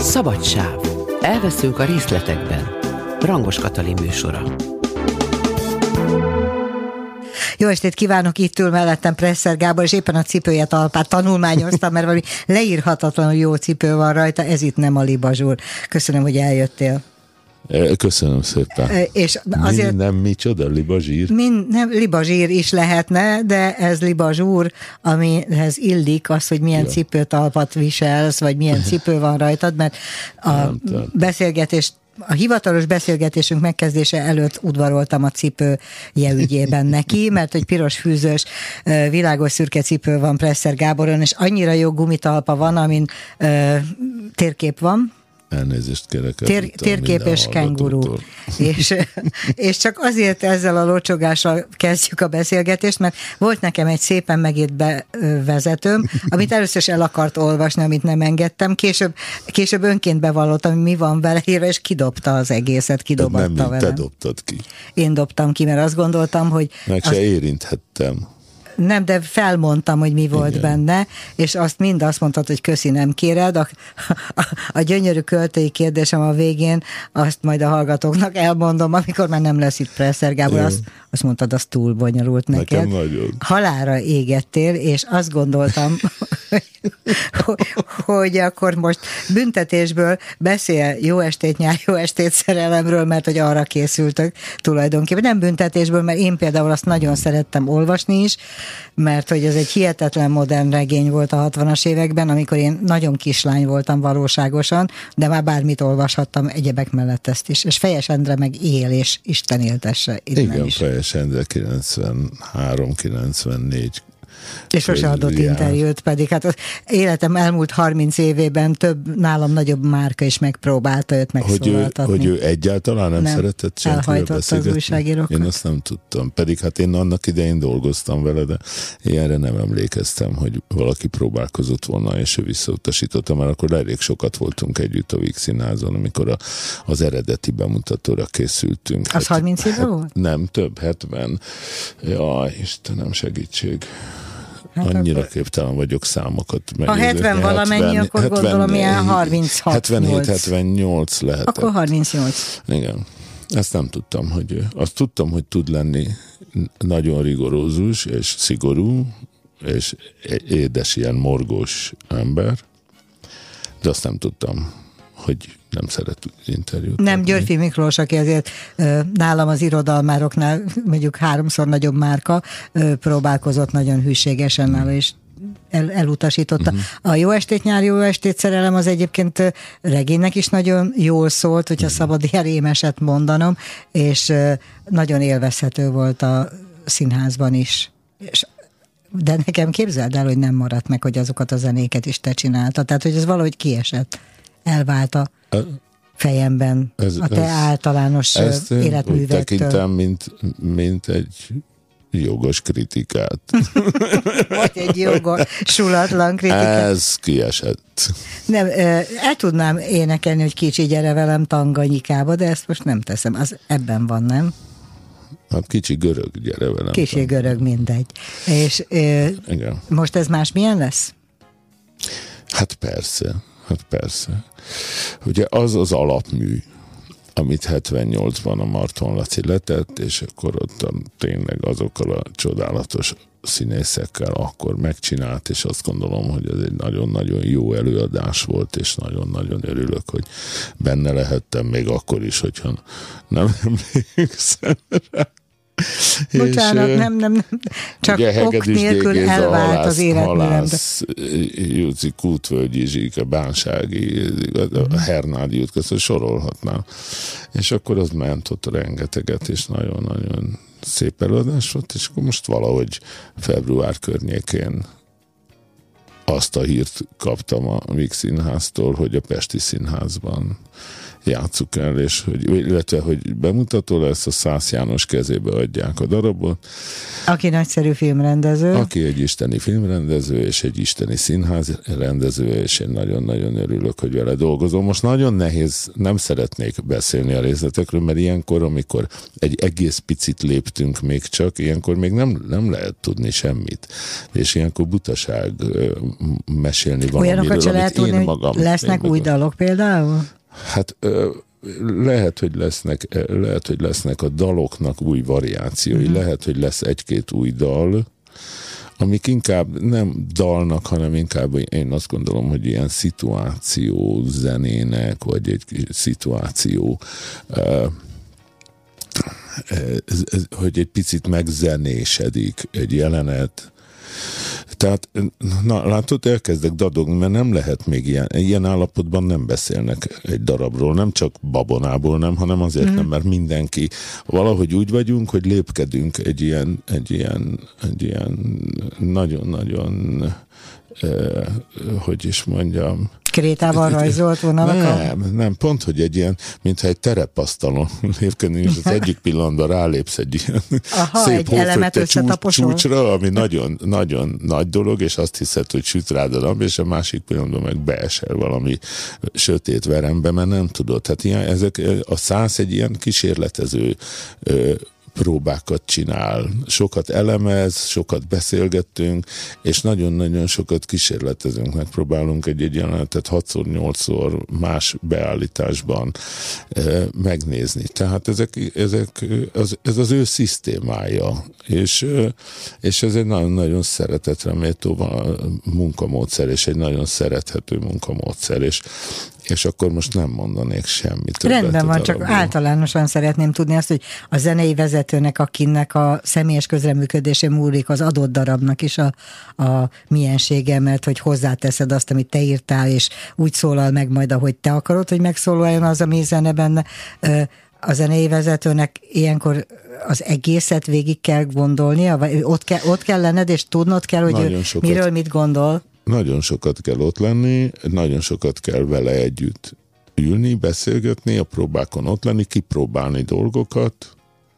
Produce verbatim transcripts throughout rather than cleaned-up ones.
Szabadsáv. Elveszünk a részletekben. Rangos Katalin műsora. Jó estét kívánok, itt ül mellettem Presser Gábor, és éppen a cipője talpát tanulmányoztam, mert valami leírhatatlanul jó cipő van rajta, ez itt nem a libazsúr. Köszönöm, hogy eljöttél. Köszönöm szépen. És azért, Mind nem micsoda, libazsír? Mind, nem, libazsír is lehetne, de ez libazsúr, amihez illik az, hogy milyen ja. cipőtalpat viselsz, vagy milyen cipő van rajtad, mert a nem, beszélgetést A hivatalos beszélgetésünk megkezdése előtt udvaroltam a cipője ügyében neki, mert hogy piros fűzős, világos szürke cipő van Presser Gáboron, és annyira jó gumitalpa van, amin uh, térkép van. Elnézést kérek. Tér, térképes kenguru. És, és csak azért ezzel a locsogással kezdjük a beszélgetést, mert volt nekem egy szépen megírt bevezetőm, amit először is el akart olvasni, amit nem engedtem. Később, később önként bevallottam, hogy mi van vele írva, és kidobta az egészet, kidobatta velem. Nem, te dobtad ki. Én dobtam ki, mert azt gondoltam, hogy... Meg se azt... érinthettem. Nem, de felmondtam, hogy mi volt Igen. benne, és azt mind azt mondtad, hogy köszi, nem kéred. A, a, a gyönyörű költői kérdésem a végén, azt majd a hallgatóknak elmondom, amikor már nem lesz itt Presser Gábor, azt, azt mondtad, az túl bonyolult neked. Nekem nagyon. Halálra égettél, és azt gondoltam, hogy, hogy akkor most büntetésből beszél jó estét nyár, jó estét szerelemről, mert hogy arra készültök tulajdonképpen. Nem büntetésből, mert én például azt nagyon szerettem olvasni is, mert hogy ez egy hihetetlen modern regény volt a hatvanas években, amikor én nagyon kislány voltam valóságosan, de már bármit olvashattam egyebek mellett ezt is. És Fejes Endre meg él, és Isten éltesse. Igen, is. Fejes Endre kilencvenhárom kilencvennégy És sose adott interjút, pedig hát az életem elmúlt harminc évében több, nálam nagyobb márka is megpróbálta őt megszólaltatni. Hogy ő, hogy ő egyáltalán nem, nem szeretett senkivel beszélgetni? Az újságírókat. Én azt nem tudtam. Pedig hát én annak idején dolgoztam vele, de ilyenre nem emlékeztem, hogy valaki próbálkozott volna, és ő visszautasította, mert akkor elég sokat voltunk együtt a Víg Színházon, amikor a, az eredeti bemutatóra készültünk. Az hát, harminc éve hát, volt? Nem, több, hetven. Jaj, Istenem, segítség. Hát annyira akkor... képtelen vagyok számokat megnézni. Ha hetven valamennyi, akkor hetven, gondolom ilyen harminchat hetvenhét hetvennyolc lehetett. Akkor harmincnyolc. Igen. Ezt nem tudtam, hogy azt tudtam, hogy tud lenni nagyon rigorózus és szigorú, és édes, ilyen morgós ember, de azt nem tudtam, hogy nem szeret interjút. Nem, Györfi Miklós, aki azért nálam az irodalmároknál mondjuk háromszor nagyobb márka, próbálkozott nagyon hűségesen nála, és el, elutasította. Uh-huh. A Jó estét nyár, jó estét szerelem az egyébként regénynek is nagyon jól szólt, hogyha uh-huh. szabad ilyen rémeset mondanom, és nagyon élvezhető volt a színházban is. És de nekem képzeld el, hogy nem maradt meg, hogy azokat a zenéket is te csináltad. Tehát, hogy ez valahogy kiesett. Elvált a fejemben ez, a te ez, általános életművektől. Úgy tekintem, mint, mint egy jogos kritikát. Vagy egy jogosulatlan kritikát. Ez kiesett. Nem, el tudnám énekelni, hogy kicsi gyere velem Tanganyikába, de ezt most nem teszem. Az ebben van, nem? Hát kicsi görög, gyere velem. Kicsi görög, mindegy. És Igen. most ez más milyen lesz? Hát persze. Hát persze. Ugye az az alapmű, amit hetvennyolcban a Marton Laci letett, és akkor ott tényleg azokkal a csodálatos színészekkel akkor megcsinált, és azt gondolom, hogy ez egy nagyon-nagyon jó előadás volt, és nagyon-nagyon örülök, hogy benne lehettem még akkor is, hogyha nem emlékszem rá. Bocsánat, nem, nem, nem. Csak ok nélkül elvált halász, az életművem. Halász, Júci, Kútvölgyi Zsíke, Bánsági, a Hernádi út, között sorolhatnám. És akkor az ment ott rengeteget, és nagyon-nagyon szép előadás volt, és akkor most valahogy február környékén azt a hírt kaptam a Víg Színháztól, hogy a Pesti Színházban játsszuk el, és hogy, illetve, hogy bemutató lesz, a Szász János kezébe adják a darabot. Aki nagyszerű filmrendező. Aki egy isteni filmrendező, és egy isteni színház rendező, és én nagyon-nagyon örülök, hogy vele dolgozom. Most nagyon nehéz, nem szeretnék beszélni a részletekről, mert ilyenkor, amikor egy egész picit léptünk még csak, ilyenkor még nem, nem lehet tudni semmit. És ilyenkor butaság mesélni valamiről, olyanokat se lehet tudni, magam, hogy lesznek új dalok például? Hát lehet, hogy lesznek, lehet, hogy lesznek a daloknak új variációi, mm-hmm. lehet, hogy lesz egy-két új dal, amik inkább nem dalnak, hanem inkább én azt gondolom, hogy ilyen szituáció zenének, vagy egy szituáció ez, ez, hogy egy picit megzenésedik egy jelenet. Tehát, na, látod, elkezdek dadogni, mert nem lehet még ilyen, ilyen állapotban nem beszélnek egy darabról, nem csak babonából nem, hanem azért mm. nem, mert mindenki, valahogy úgy vagyunk, hogy lépkedünk egy ilyen, egy ilyen, egy ilyen nagyon-nagyon, eh, hogy is mondjam, Krétával rajzolt vonalak? Nem, nem, pont, hogy egy ilyen, mintha egy terepasztalon lépkedünk, és az egyik pillanatban rálépsz egy ilyen Aha, szép hófötte csúcs, csúcsra, ami nagyon, nagyon nagy dolog, és azt hiszed, hogy süt rád a nap, és a másik pillanatban meg beesel valami sötét verembe, mert nem tudod. Hát ilyen, ezek, a száz egy ilyen kísérletező ö, próbákat csinál. Sokat elemez, sokat beszélgettünk, és nagyon-nagyon sokat kísérletezünk, megpróbálunk egy-egy jelenetet hatszor, nyolcszor más beállításban e, megnézni. Tehát ezek, ezek az, ez az ő szisztémája, és, és ez egy nagyon-nagyon szeretetre méltó munkamódszer, és egy nagyon szerethető munkamódszer, és és akkor most nem mondanék semmit. Rendben van, csak általánosan szeretném tudni azt, hogy a zenei vezetőnek, akinek a személyes közreműködésén múlik az adott darabnak is a, a miensége, mert hogy hozzáteszed azt, amit te írtál, és úgy szólal meg majd, ahogy te akarod, hogy megszólaljon az, ami zene benne. A zenei vezetőnek ilyenkor az egészet végig kell gondolnia, vagy ott kell, ott kell lenned, és tudnod kell, hogy ő miről mit gondol? Nagyon sokat kell ott lenni, nagyon sokat kell vele együtt ülni, beszélgetni, a próbákon ott lenni, kipróbálni dolgokat.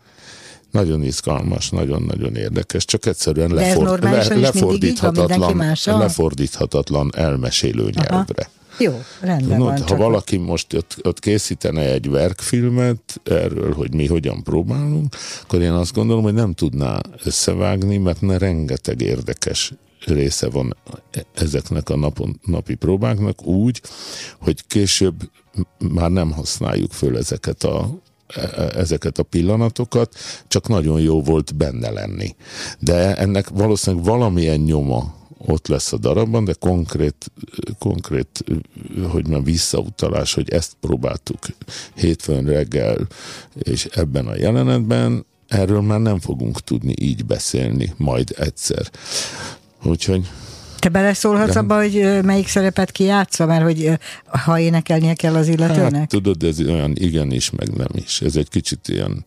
Nagyon izgalmas, nagyon-nagyon érdekes, csak egyszerűen lefor- le- lefordíthatatlan, lefordíthatatlan elmesélő nyelvre. Jó, rendben no, van. Ha valaki most ott, ott készítene egy verkfilmet erről, hogy mi hogyan próbálunk, akkor én azt gondolom, hogy nem tudná összevágni, mert ne rengeteg érdekes része van ezeknek a napon, napi próbáknak úgy, hogy később már nem használjuk föl ezeket a, ezeket a pillanatokat, csak nagyon jó volt benne lenni. De ennek valószínűleg valamilyen nyoma ott lesz a darabban, de konkrét, konkrét hogy már visszautalás, hogy ezt próbáltuk hétfőn reggel, és ebben a jelenetben, erről már nem fogunk tudni így beszélni majd egyszer. Úgyhogy... Te beleszólhatsz abba, hogy melyik szerepet ki játsza, mert hogy ha énekelnie kell az illetőnek? Hát tudod, ez olyan igenis, meg nem is. Ez egy kicsit ilyen,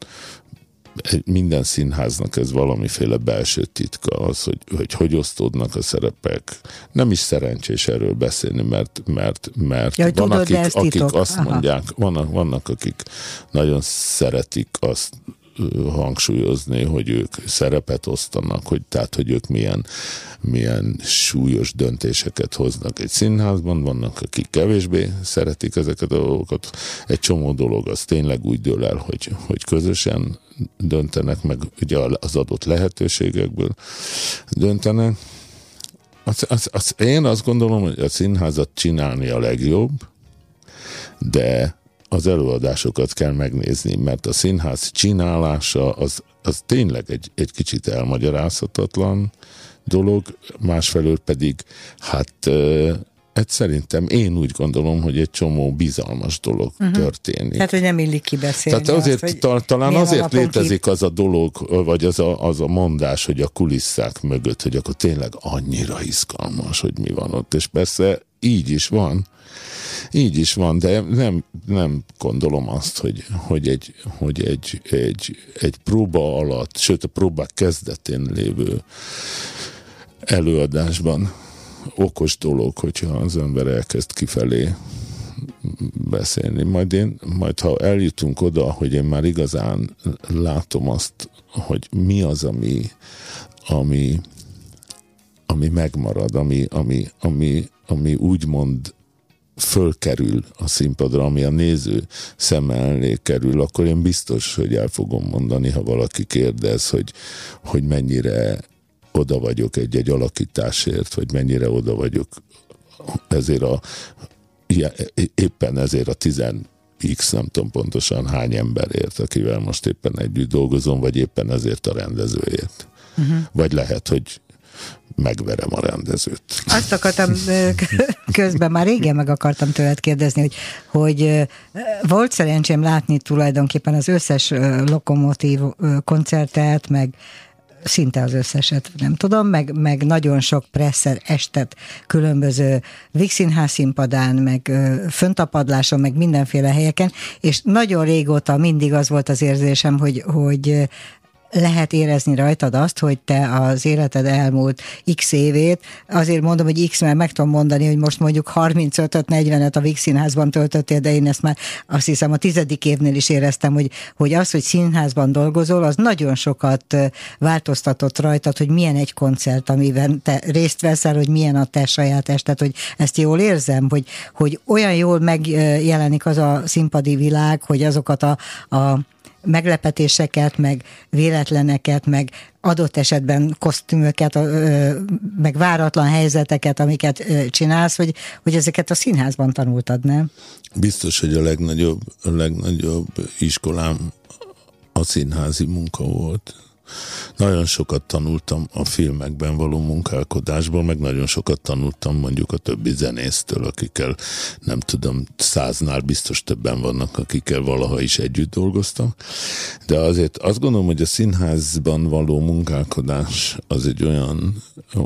minden színháznak ez valamiféle belső titka, az, hogy hogy, hogy osztódnak a szerepek. Nem is szerencsés erről beszélni, mert, mert, mert ja, van, tudod, akik, akik azt Aha. mondják, vannak, vannak, akik nagyon szeretik azt hangsúlyozni, hogy ők szerepet osztanak, hogy, tehát, hogy ők milyen, milyen súlyos döntéseket hoznak egy színházban, vannak, akik kevésbé szeretik ezeket a dolgokat. Egy csomó dolog az tényleg úgy dől el, hogy, hogy közösen döntenek, meg ugye az adott lehetőségekből döntenek. Az, az, az, én azt gondolom, hogy a színházat csinálni a legjobb, de az előadásokat kell megnézni, mert a színház csinálása az, az tényleg egy, egy kicsit elmagyarázhatatlan dolog, másfelől pedig hát ez szerintem én úgy gondolom, hogy egy csomó bizalmas dolog uh-huh. történik. Tehát, hogy nem illik kibeszélni. Tehát azért, azt, ta, talán azért létezik ki... az a dolog, vagy az a, az a mondás, hogy a kulisszák mögött, hogy akkor tényleg annyira izgalmas, hogy mi van ott. És persze így is van, Így is van, de nem, nem gondolom azt, hogy, hogy, egy, hogy egy, egy, egy próba alatt, sőt a próbák kezdetén lévő előadásban okos dolog, hogyha az ember elkezd kifelé beszélni. Majd én, majd ha eljutunk oda, hogy én már igazán látom azt, hogy mi az, ami, ami, ami megmarad, ami, ami, ami, ami úgymond fölkerül a színpadra, ami a néző szeme elé kerül, akkor én biztos, hogy el fogom mondani, ha valaki kérdez, hogy, hogy mennyire oda vagyok egy-egy alakításért, vagy mennyire oda vagyok ezért a éppen ezért a tizen X, nem tudom pontosan hány emberért, akivel most éppen együtt dolgozom, vagy éppen ezért a rendezőért. Uh-huh. Vagy lehet, hogy megverem a rendezőt. Azt akartam, közben már régen meg akartam tőled kérdezni, hogy, hogy volt szerencsém látni tulajdonképpen az összes Lokomotív koncertet, meg szinte az összeset, nem tudom, meg, meg nagyon sok presszer estet különböző Víg Színház színpadán, meg föntapadláson, meg mindenféle helyeken, és nagyon régóta mindig az volt az érzésem, hogy, hogy lehet érezni rajtad azt, hogy te az életed elmúlt x évét, azért mondom, hogy x, mert meg tudom mondani, hogy most mondjuk harmincötöt negyvenet a Víg Színházban töltöttél, de én ezt már azt hiszem a tizedik évnél is éreztem, hogy, hogy az, hogy színházban dolgozol, az nagyon sokat változtatott rajtad, hogy milyen egy koncert, amiben te részt veszel, hogy milyen a te saját ested, hogy ezt jól érzem, hogy, hogy olyan jól megjelenik az a színpadi világ, hogy azokat a, a meglepetéseket, meg véletleneket, meg adott esetben kosztümöket, meg váratlan helyzeteket, amiket csinálsz, hogy, hogy ezeket a színházban tanultad, nem? Biztos, hogy a legnagyobb, a legnagyobb iskolám a színházi munka volt. Nagyon sokat tanultam a filmekben való munkálkodásból, meg nagyon sokat tanultam mondjuk a többi zenésztől, akikkel nem tudom, száznál biztos többen vannak, akikkel valaha is együtt dolgoztam. De azért azt gondolom, hogy a színházban való munkálkodás az egy olyan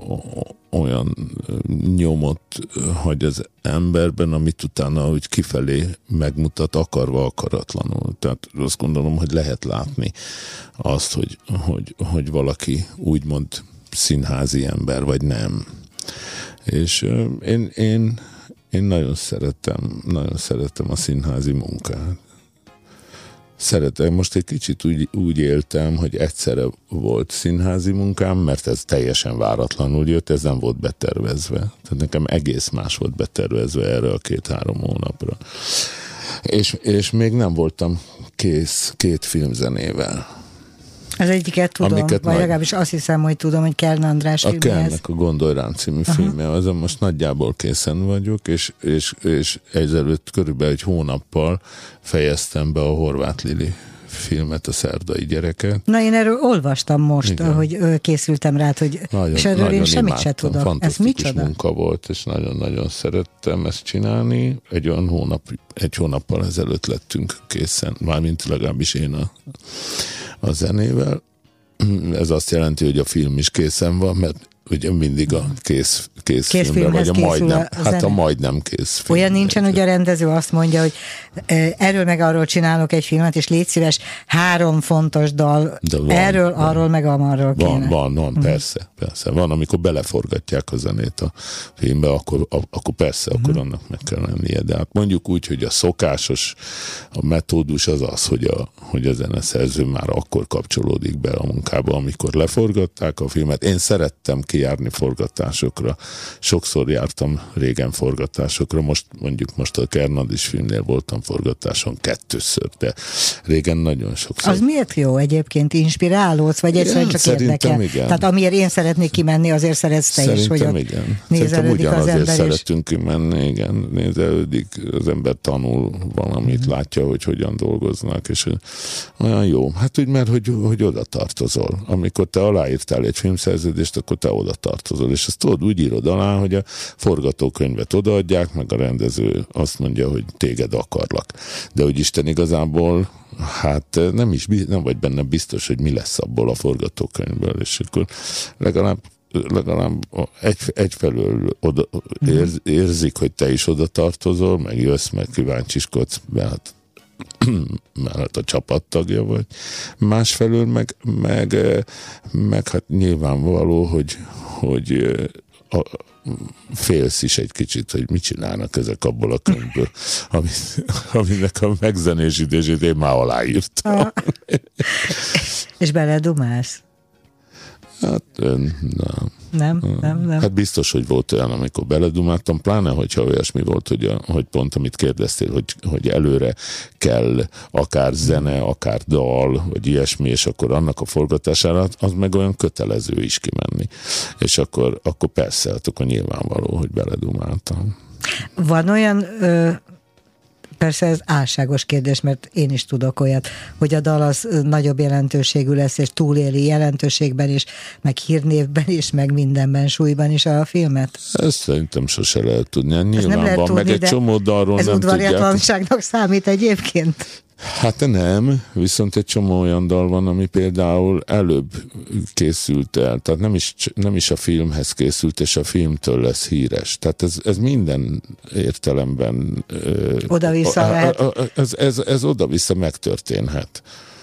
olyan nyomot hagy az emberben, amit utána úgy kifelé megmutat, akarva, akaratlanul. Tehát azt gondolom, hogy lehet látni azt, hogy, hogy, hogy valaki úgymond színházi ember, vagy nem. És én, én, én nagyon szeretem, nagyon szeretem a színházi munkát. Szeretem, most egy kicsit úgy, úgy éltem, hogy egyszerre volt színházi munkám, mert ez teljesen váratlanul jött, ez nem volt betervezve. Tehát nekem egész más volt betervezve erre a két-három hónapra. És, és még nem voltam kész két filmzenével. Az egyiket tudom, Amiket vagy nagy... legalábbis azt hiszem, hogy tudom, hogy Kern András a filmjehez. A Kernnek a Gondolj rám című Aha. filmje, azon most nagyjából készen vagyok, és, és, és ezelőtt körülbelül egy hónappal fejeztem be a Horváth Lili filmet, a Szerdai gyereket. Na, én erről olvastam most, Igen. hogy készültem rá, hogy nagyon, és erről én semmit se tudok. Fantasztikus munka volt, és nagyon-nagyon szerettem ezt csinálni. Egy olyan hónap, egy hónappal ezelőtt lettünk készen, mármint legalábbis én a, a zenével. Ez azt jelenti, hogy a film is készen van, mert ugye mindig a kész, kész, kész filmre, vagy a majdnem, a hát a majdnem kész film. Olyan nincsen, hogy a rendező azt mondja, hogy erről meg arról csinálok egy filmet, és légy szíves, három fontos dal, van, erről, van. arról meg amarról kéne. Van, van, van uh-huh. persze, persze. Van, amikor beleforgatják a zenét a filmbe, akkor, akkor persze, uh-huh. akkor annak meg kell lennie. De hát mondjuk úgy, hogy a szokásos, a metódus az az, hogy a, hogy a zeneszerző már akkor kapcsolódik be a munkába, amikor leforgatták a filmet. Én szerettem ki járni forgatásokra. Sokszor jártam régen forgatásokra, most mondjuk most a Kernadis filmnél voltam forgatáson kettőször, de régen nagyon sokszor. Az miért jó egyébként? Inspirálódsz, vagy egyszerűen csak érdekel? Igen. Tehát amiért én szeretnék kimenni, azért szeretsz te Szerintem is, hogy igen. nézelődik az ember. Szeretünk kimenni, igen, nézelődik, az ember tanul valamit, mm. látja, hogy hogyan dolgoznak, és olyan jó. Hát úgy, mert hogy, hogy oda tartozol. Amikor te aláírtál egy filmszerződést, akkor te oda tartozol, és ezt tudod, úgy írod alá, hogy a forgatókönyvet odaadják, meg a rendező azt mondja, hogy téged akarlak. De hogy Isten igazából, hát nem is nem vagy benne biztos, hogy mi lesz abból a forgatókönyvből, és akkor legalább legalább egy, egyfelől oda, érz, érzik, hogy te is oda tartozol, meg jössz, meg kíváncsiskodsz, mert mert a csapattagja vagy. Másfelől meg, meg, meg hát nyilvánvaló, hogy, hogy a, félsz is egy kicsit, hogy mit csinálnak ezek abból a könyvből, amit, aminek a megzenésítését én már aláírtam. És beledumálsz? Hát nem. Nem, nem, nem. Hát biztos, hogy volt olyan, amikor beledumáltam, pláne, hogyha olyasmi volt, hogy, a, hogy pont amit kérdeztél, hogy, hogy előre kell akár zene, akár dal, vagy ilyesmi, és akkor annak a forgatására az meg olyan kötelező is kimenni. És akkor, akkor persze, hát akkor nyilvánvaló, hogy beledumáltam. Van olyan... Ö... Persze ez álságos kérdés, mert én is tudok olyat, hogy a dal az nagyobb jelentőségű lesz, és túléli jelentőségben is, meg hírnévben is, meg mindenben, súlyban is a filmet. Ezt szerintem sose lehet tudni. Nyilván nem lehet van, tudni, meg egy csomó dalról ez nem tudják. Ez udvariatlanságnak számít egyébként? Hát nem, viszont egy csomó olyan dal van, ami például előbb készült el, tehát nem is, nem is a filmhez készült, és a filmtől lesz híres. Tehát ez, ez minden értelemben... Oda-vissza a, lehet. a, a, ez, ez, ez oda-vissza megtörténhet.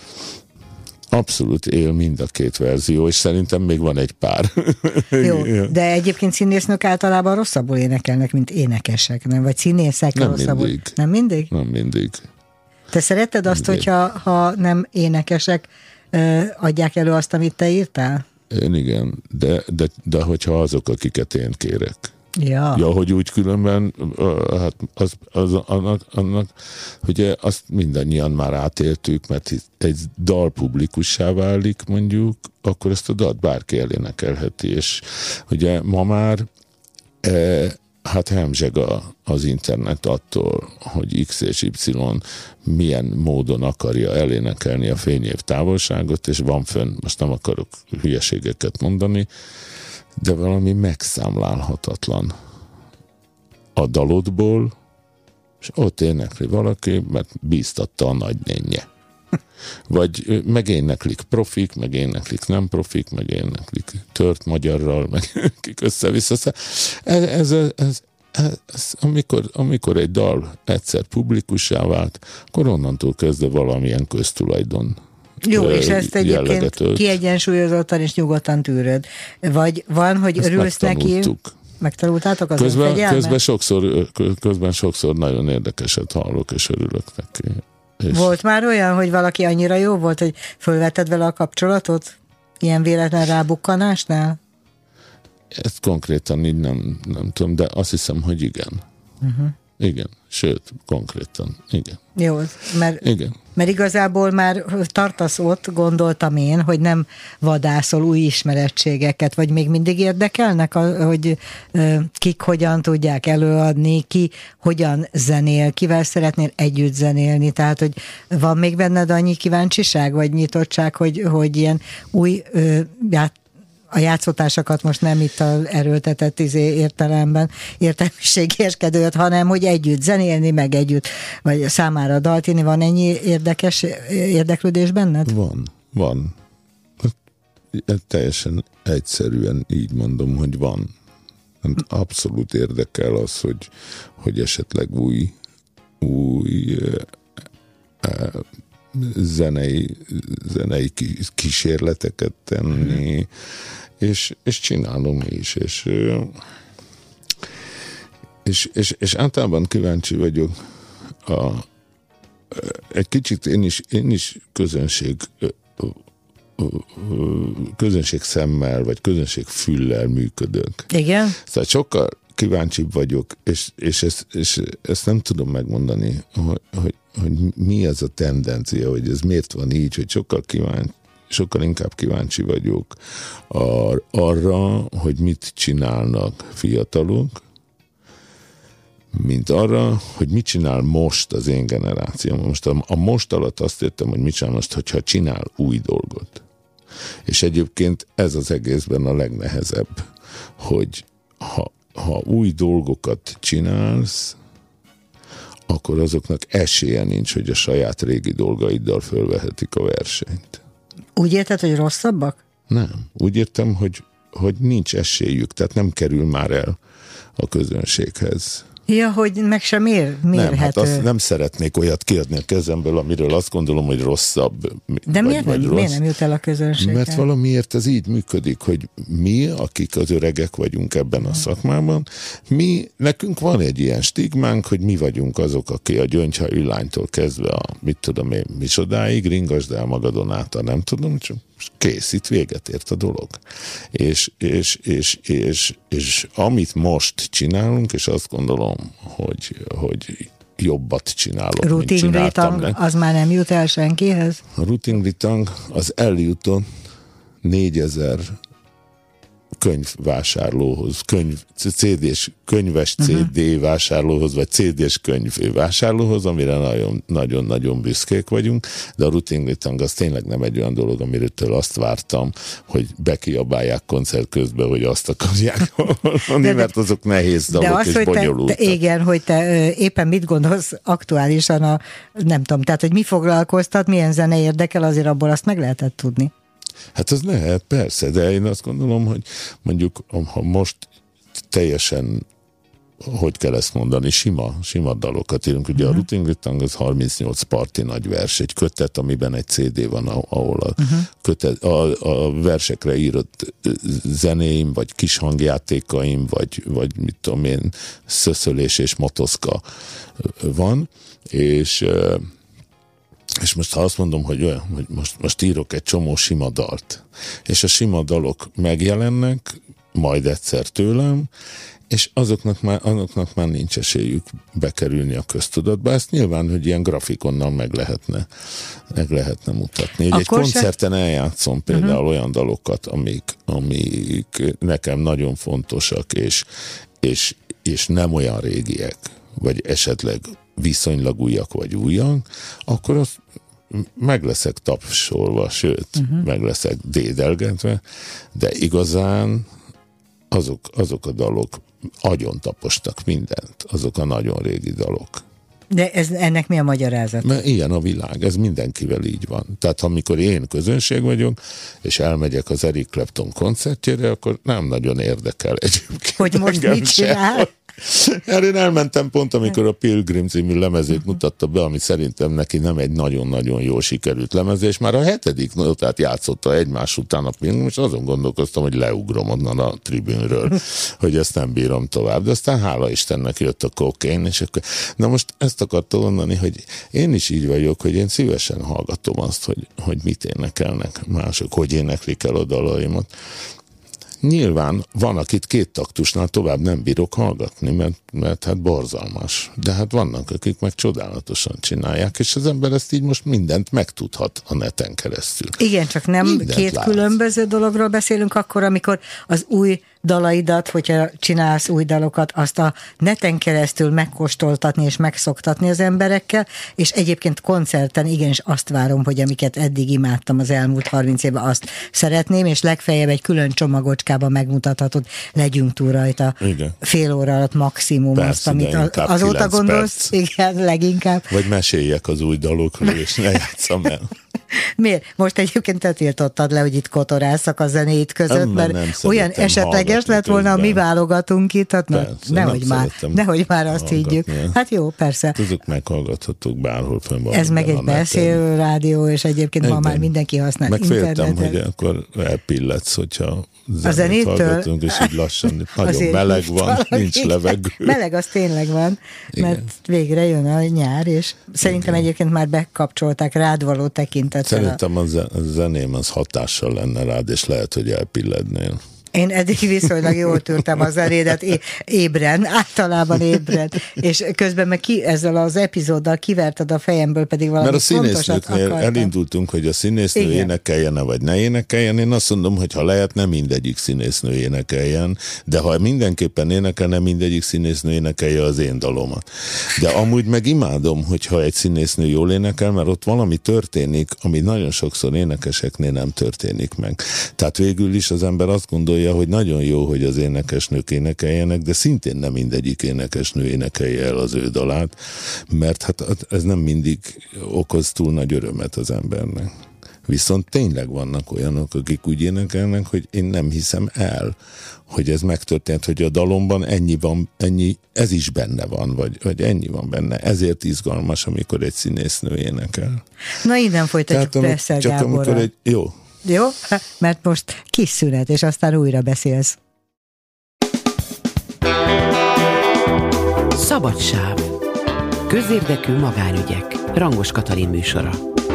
Abszolút él mind a két verzió, és szerintem még van egy pár. Jó, de egyébként színésznők általában rosszabbul énekelnek, mint énekesek, nem? Vagy színészek nem rosszabbul. Mindig. Nem mindig? Nem mindig. Te szereted azt, mindig. hogyha ha nem énekesek adják elő azt, amit te írtál? Én igen, de, de, de hogyha azok, akiket én kérek. Ja. Ja, hogy úgy különben, hát az, az, annak, annak, ugye azt mindannyian már átéltük, mert egy dal publikussá válik, mondjuk, akkor ezt a dalt bárki elénekelheti, és ugye ma már e, hát hemzseg a, az internet attól, hogy X és Y milyen módon akarja elénekelni a fényév távolságot, és van fönn, most nem akarok hülyeségeket mondani, de valami megszámlálhatatlan a dalodból, és ott énekli valaki, mert bíztatta a nagynénje. Vagy megéneklik profik, meg éneklik nem profik, meg éneklik tört magyarral, meg kik össze-vissza. Ez, ez, ez, ez, ez, amikor, amikor egy dal egyszer publikussá vált, akkor onnantól kezdve valamilyen köztulajdon. Jó, és ezt egyébként ölt. kiegyensúlyozottan és nyugodtan tűröd. Vagy van, hogy ezt örülsz neki... Megtanultátok az közben, önfegyelmet? közben sokszor, közben sokszor nagyon érdekeset hallok, és örülök neki. És volt már olyan, hogy valaki annyira jó volt, hogy fölvetted vele a kapcsolatot? Ilyen véletlen rábukkanásnál? Ezt konkrétan így nem, nem tudom, de azt hiszem, hogy igen. Uh-huh. Igen, sőt, konkrétan, igen. Jó, mert, igen. mert igazából már tartasz ott, gondoltam én, hogy nem vadászol új ismerettségeket, vagy még mindig érdekelnek, hogy kik hogyan tudják előadni, ki hogyan zenél, kivel szeretnél együtt zenélni, tehát, hogy van még benned annyi kíváncsiság, vagy nyitottság, hogy, hogy ilyen új ját, a játszótársakat most nem itt az erőltetett izé értelemben, értelmiségieskedőt, hanem hogy együtt zenélni, meg együtt, vagy számára dalt írni. Van ennyi érdekes érdeklődés benned? Van, van. Teljesen egyszerűen így mondom, hogy van. Abszolút érdekel az, hogy, hogy esetleg új, új zenei, zenei kísérleteket tenni, mm. és, és csinálom is, és, és, és, és általában kíváncsi vagyok a, egy kicsit én is, én is közönség közönség szemmel, vagy közönség füllel működök. Igen? Szóval sokkal kíváncsibb vagyok, és, és, ezt, és ezt nem tudom megmondani, hogy, hogy, hogy mi ez a tendencia, hogy ez miért van így, hogy sokkal kíváncsi, sokkal inkább kíváncsi vagyok ar, arra, hogy mit csinálnak fiatalok, mint arra, hogy mit csinál most az én generációm. Most a, a most alatt azt értem, hogy mit csinál most, hogyha csinál új dolgot. És egyébként ez az egészben a legnehezebb, hogy ha, ha új dolgokat csinálsz, akkor azoknak esélye nincs, hogy a saját régi dolgaiddal fölvehetik a versenyt. Úgy érted, hogy rosszabbak? Nem. Úgy értem, hogy, hogy nincs esélyük, tehát nem kerül már el a közönséghez. Ja, hogy meg sem ér, mérhető. Nem, hát azt nem szeretnék olyat kiadni a kezemből, amiről azt gondolom, hogy rosszabb. De vagy, miért, vagy nem, rossz. miért nem jut el a közönséghez? Mert valamiért ez így működik, hogy mi, akik az öregek vagyunk ebben a szakmában, mi, nekünk van egy ilyen stigmánk, hogy mi vagyunk azok, aki a Gyöngyhajú lánytól kezdve a, mit tudom én, misodáig, ringasd el magadon át, nem tudom, csak kész, itt véget ért a dolog. És, és, és, és, és amit most csinálunk, és azt gondolom, hogy, hogy jobbat csinálok, Routing mint csináltam. Ritang, az már nem jut el senkihez? A Routing Ritang az eljutott négyezer könyvvásárlóhoz, könyv, cé dés, könyves cé dé uh-huh. vásárlóhoz, vagy cé dés könyv vásárlóhoz, amire nagyon-nagyon büszkék vagyunk, de a Routing Ritang az tényleg nem egy olyan dolog, amiről azt vártam, hogy bekiabálják koncert közben, hogy azt akarják hallani, mert azok nehéz dalok de az, és hogy bonyolultak. Te, te, igen, hogy te éppen mit gondolsz aktuálisan a, nem tudom, tehát, hogy mi foglalkoztat, milyen zene érdekel, azért abból azt meg lehetett tudni. Hát az lehet, persze, de én azt gondolom, hogy mondjuk, ha most teljesen, hogy kell ezt mondani, sima, sima dalokat írunk. Ugye uh-huh. a Routing Ritang az harmincnyolc parti nagy vers, egy kötet, amiben egy cé dé van, ahol a, uh-huh. kötet, a, a versekre írott zenéim, vagy kis hangjátékaim, vagy, vagy mit tudom én, szöszölés és motoszka van, és És most ha azt mondom, hogy olyan, hogy most, most írok egy csomó sima dalt, és a sima dalok megjelennek, majd egyszer tőlem, és azoknak már, azoknak már nincs esélyük bekerülni a köztudatba. Ezt nyilván, hogy ilyen grafikonnal meg lehetne, meg lehetne mutatni. Egy koncerten se... eljátszom például uh-huh. olyan dalokat, amik, amik nekem nagyon fontosak, és, és, és nem olyan régiek, vagy esetleg viszonylag újak vagy újak, akkor az meg leszek tapsolva, sőt, uh-huh. meg leszek dédelgetve, de igazán azok, azok a dalok agyon tapostak mindent, azok a nagyon régi dalok. De ez, ennek mi a magyarázat? Mert ilyen a világ, ez mindenkivel így van. Tehát amikor én közönség vagyok, és elmegyek az Eric Clapton koncertjére, akkor nem nagyon érdekel egyébként. Hogy most mit csinál? Erre én elmentem pont, amikor a Pilgrim című lemezét mutatta be, ami szerintem neki nem egy nagyon-nagyon jól sikerült lemez, és már a hetedik notát játszotta egymás után a Pilgrim, és azon gondolkoztam, hogy leugrom onnan a tribünről, hogy ezt nem bírom tovább. De aztán hála Istennek jött a Cocaine, és akkor... Na most ezt akartam mondani, hogy én is így vagyok, hogy én szívesen hallgatom azt, hogy, hogy mit énekelnek mások, hogy éneklik el a dalaimat. Nyilván van, akit két taktusnál tovább nem bírok hallgatni, mert, mert hát borzalmas. De hát vannak, akik meg csodálatosan csinálják, és az ember ezt így most mindent megtudhat a neten keresztül. Igen, csak nem mindent két lát. Különböző dologról beszélünk akkor, amikor az új dalaidat, hogyha csinálsz új dalokat, azt a neten keresztül megkóstoltatni és megszoktatni az emberekkel, és egyébként koncerten igenis azt várom, hogy amiket eddig imádtam az elmúlt harminc évben, azt szeretném, és legfeljebb egy külön csomagocskában megmutathatod, legyünk túl rajta. Igen. Fél óra alatt maximum. Persze, azt, amit azóta gondolsz, perc. Igen, leginkább. Vagy meséljek az új dalokról, és ne játsszam el. Miért? Most egyébként te tiltottad le, hogy itt kotorászak a zenéit között, nem, mert nem olyan esetleges lett volna, a mi válogatunk itt, hát persze, nehogy már, nehogy már azt higgyük. Hát jó, persze. Azok meghallgathatók bárhol fönn. Ez meg egy beszélő rádió, és egyébként ma már mindenki használ internetet. Megféltem, hogy akkor elpilletsz, hogyha zenét hallgatunk, és így lassan nagyon meleg van, nincs levegő. Meleg az tényleg van, igen. Mert végre jön a nyár, és szerintem igen. Egyébként már bekapcsolták rád való tekintettel. Szerintem a zeném az hatással lenne rád, és lehet, hogy elpillednél. Én eddig viszonylag jól tűrtem a zenédet, ébren, általában ébren, és közben meg ki, ezzel az epizóddal kiverted a fejemből, pedig valami fontosat akartam. Mert a színésznőknél elindultunk, hogy a színésznő igen. énekeljen-e, vagy ne énekeljen. Én azt mondom, hogy ha lehet, nem mindegyik színésznő énekeljen, de ha mindenképpen énekelne, mindegyik színésznő énekelje az én dalomat. De amúgy meg imádom, hogyha egy színésznő jól énekel, mert ott valami történik, ami nagyon sokszor énekeseknél nem történik meg. Tehát végül is az ember azt gondolja, hogy nagyon jó, hogy az énekesnők énekeljenek, de szintén nem mindegyik énekesnő énekelje el az ő dalát, mert hát ez nem mindig okoz túl nagy örömet az embernek. Viszont tényleg vannak olyanok, akik úgy énekelnek, hogy én nem hiszem el, hogy ez megtörtént, hogy a dalomban ennyi van, ennyi, ez is benne van, vagy, vagy ennyi van benne. Ezért izgalmas, amikor egy színésznő énekel. Na innen folytatjuk Presser Gáborral. Egy, jó. Jó, mert most kis szünet, és aztán újra beszélsz. Szabadsáv. Közérdekű magánügyek. Rangos Katalin műsora.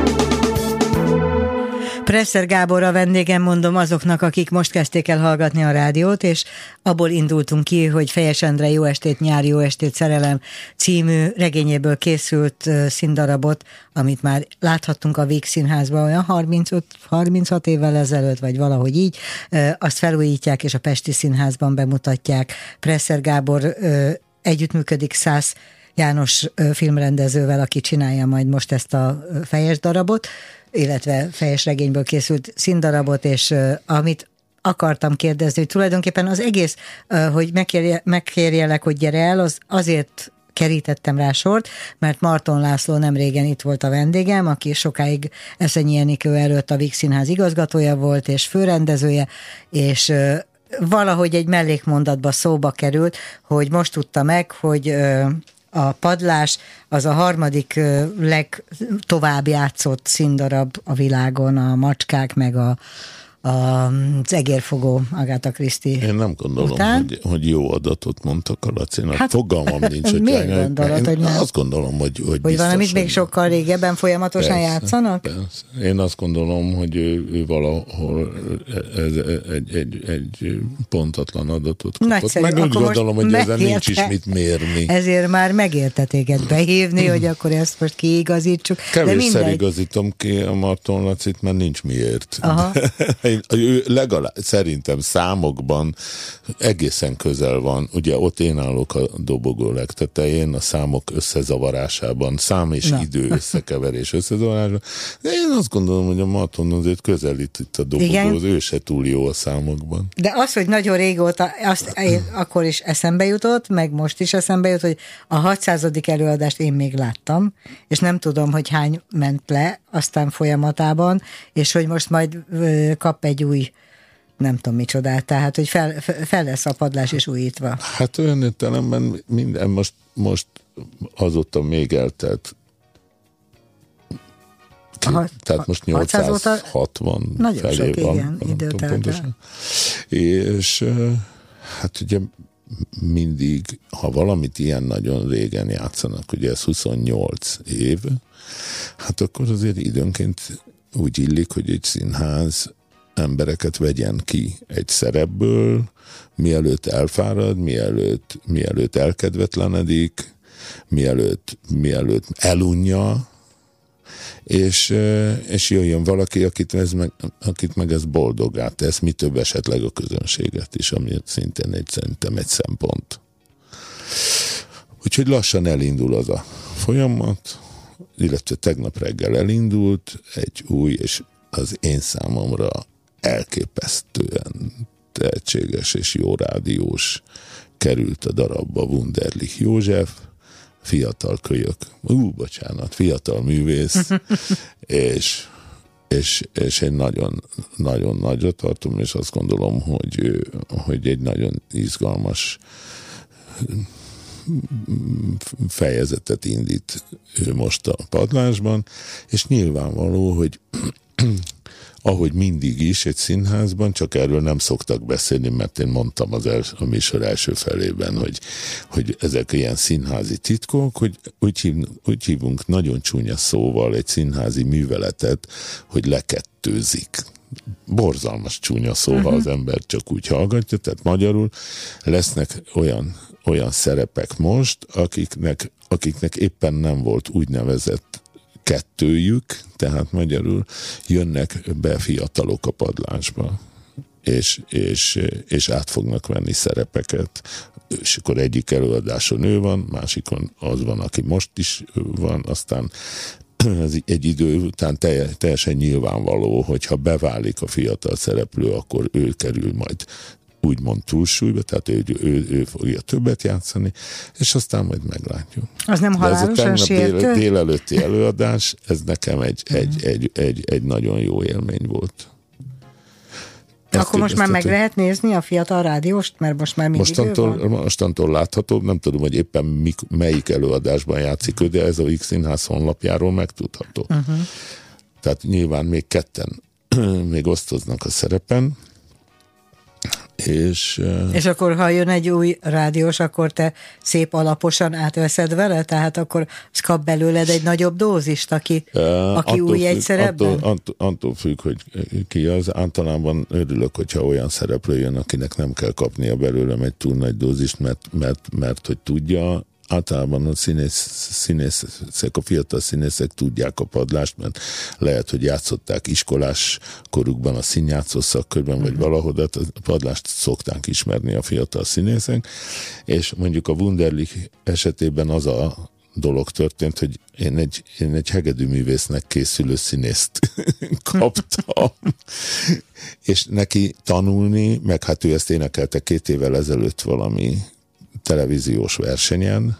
Presser Gábor a vendégem, mondom azoknak, akik most kezdték el hallgatni a rádiót, és abból indultunk ki, hogy Fejes Endre Jó estét, nyári jó estét, szerelem című regényéből készült színdarabot, amit már láthattunk a Víg Színházban olyan harmincöt harminchat évvel ezelőtt, vagy valahogy így, azt felújítják, és a Pesti Színházban bemutatják. Presser Gábor együttműködik Szász János filmrendezővel, aki csinálja majd most ezt a fejes darabot, illetve fejes regényből készült színdarabot, és uh, amit akartam kérdezni, hogy tulajdonképpen az egész, uh, hogy megkérje, megkérjelek, hogy gyere el, az azért kerítettem rá sort, mert Marton László nem régen itt volt a vendégem, aki sokáig Eszenyi Enikő előtt a Víg Színház igazgatója volt, és főrendezője, és uh, valahogy egy mellékmondatba szóba került, hogy most tudta meg, hogy uh, a Padlás az a harmadik legtovább játszott színdarab a világon, a Macskák meg a, a, az Egérfogó Agatha Christie. Én nem gondolom, hogy, hogy jó adatot mondtak a Lacinak. Hát, fogalmam nincs, hogy... Miért gondolod, hogy nem? Azt gondolom, hogy Hogy, hogy valamit még sokkal régebben folyamatosan persze, játszanak? Persze. Én azt gondolom, hogy ő, ő valahol ez, egy, egy, egy pontatlan adatot kapott. Nagyszerű. Meg úgy gondolom, hogy ezzel nincs is mit mérni. Ezért már megérte téged behívni, hogy akkor ezt most kiigazítsuk. Kevésszer igazítom ki a Marton Lacit, mert nincs miért. Aha. Ő legalább szerintem számokban egészen közel van. Ugye ott én állok a dobogó legtetején, a számok összezavarásában, szám és Na. idő összekeverés összezavarásában. De én azt gondolom, hogy a Marton azért közelít itt a dobogóhoz, ő se túl jó a számokban. De az, hogy nagyon régóta, azt én akkor is eszembe jutott, meg most is eszembe jut, hogy a hatszázadik előadást én még láttam, és nem tudom, hogy hány ment le aztán folyamatában, és hogy most majd kap egy új, nem tudom micsodát, tehát, hogy fel, fel lesz a Padlás is újítva. Hát olyan értelemben minden, most, most azóta még eltelt Aha, tehát most nyolcszázhatvan nagyon felé sok, van. Igen, időt és hát ugye mindig, ha valamit ilyen nagyon régen játszanak, ugye ez huszonnyolc év, hát akkor azért időnként úgy illik, hogy egy színház embereket vegyen ki egy szerepből, mielőtt elfárad, mielőtt, mielőtt elkedvetlenedik, mielőtt, mielőtt elunja, és, és jöjjön valaki, akit, ez meg, akit meg ez boldoggá tesz, mi több esetleg a közönséget is, ami szintén egy, szerintem egy szempont. Úgyhogy lassan elindul az a folyamat, illetve tegnap reggel elindult egy új, és az én számomra elképesztően tehetséges és jó rádiós került a darabba Wunderlich József, fiatal kölyök, ú, bocsánat, fiatal művész, és, és, és én nagyon, nagyon nagyra tartom, és azt gondolom, hogy, hogy egy nagyon izgalmas fejezetet indít ő most a Padlásban, és nyilvánvaló, hogy ahogy mindig is egy színházban, csak erről nem szoktak beszélni, mert én mondtam az els, a műsor első felében, hogy, hogy ezek ilyen színházi titkok, hogy úgy, hív, úgy hívunk nagyon csúnya szóval egy színházi műveletet, hogy lekettőzik. Borzalmas csúnya szó, uh-huh. ha az ember csak úgy hallgatja, tehát magyarul lesznek olyan, olyan szerepek most, akiknek, akiknek éppen nem volt úgynevezett kettőjük, tehát magyarul jönnek be fiatalok a Padlásba, és, és, és át fognak venni szerepeket, és akkor egyik előadáson ő van, másikon az van, aki most is van, aztán ez egy idő után teljesen nyilvánvaló, hogyha beválik a fiatal szereplő, akkor ő kerül majd úgymond túlsúlyba, tehát ő, ő, ő fogja többet játszani, és aztán majd meglátjuk. Az nem halálosan sértő? Dél, délelőtti előadás, ez nekem egy, uh-huh. egy, egy, egy, egy nagyon jó élmény volt. Ezt Akkor most már meg hogy... lehet nézni a Fiatal Rádióst, mert most már mindig mostantól, van? Mostantól látható, nem tudom, hogy éppen mik, melyik előadásban játszik ő, de ez a Víg Színház honlapjáról megtudható. Uh-huh. Tehát nyilván még ketten még osztoznak a szerepen, És, és akkor, ha jön egy új rádiós, akkor te szép alaposan átveszed vele? Tehát akkor kap belőled egy nagyobb dózist, aki, uh, aki új függ, egy szerepben? Attól, attól, attól függ, hogy ki az. Általában örülök, hogyha olyan szereplő jön, akinek nem kell kapnia belőlem egy túl nagy dózist, mert, mert, mert hogy tudja. Általában a színész, színészek, a fiatal színészek tudják a padlást, mert lehet, hogy játszották iskolás korukban a színjátszó szakkörben, uh-huh. vagy valahol, de a padlást szokták ismerni a fiatal színészek, és mondjuk a Wunderlich esetében az a dolog történt, hogy én egy, én egy hegedűművésznek készülő színészt kaptam, és neki tanulni, meg hát ő ezt énekelte két évvel ezelőtt valami televíziós versenyen,